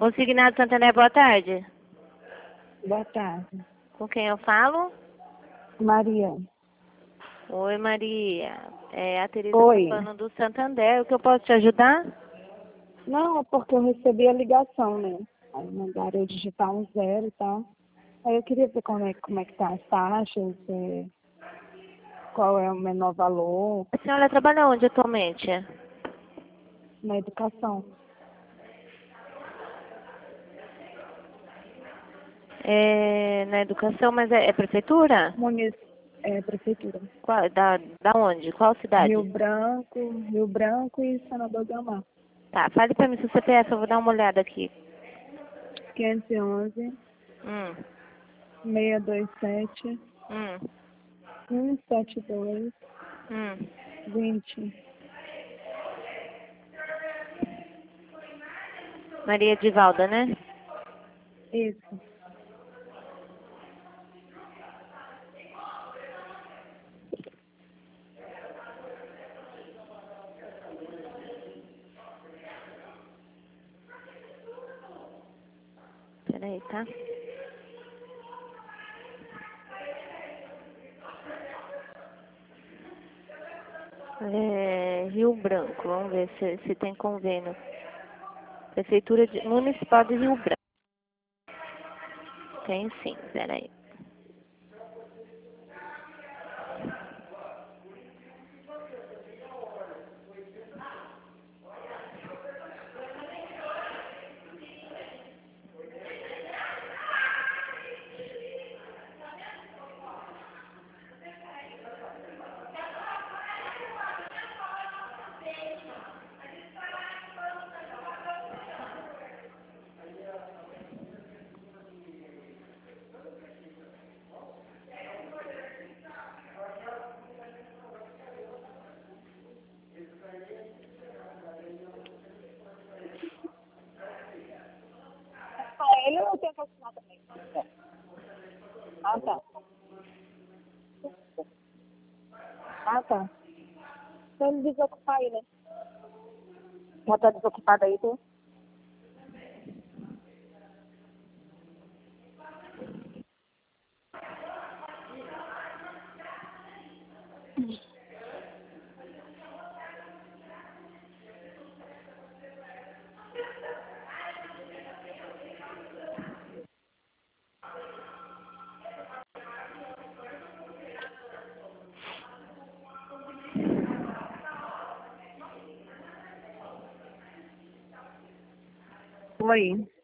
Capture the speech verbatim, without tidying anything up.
Consignado Santander, boa tarde. Boa tarde. Com quem eu falo? Maria. Oi, Maria. É a Tereza Oi. falando do Santander. O que eu posso te ajudar? Não, é porque eu recebi a ligação, né? Aí mandaram eu digitar um zero e tal. Aí eu queria ver como é, como é que tá as taxas, é, qual é o menor valor A senhora trabalha onde atualmente? na educação. É, na educação, mas é, é prefeitura? Muniz, é, prefeitura. Qual, da, da onde? Qual cidade? Rio Branco, Rio Branco e Senador Gamar. Tá, fale pra mim seu C P F, eu vou dar uma olhada aqui. quinhentos e onze, Hum, seiscentos e vinte e sete, hum, cento e setenta e dois, hum. vinte. Maria Divalda, né? Isso. Peraí, tá? É, Rio Branco, vamos ver se, se tem convênio. Prefeitura de, Municipal de Rio Branco. Tem sim, peraí. Só ele ou eu tenho que assinar também? Ah, tá. Ah, tá. Então ele desocupar aí, né? Já tá desocupado aí, tu? Oi.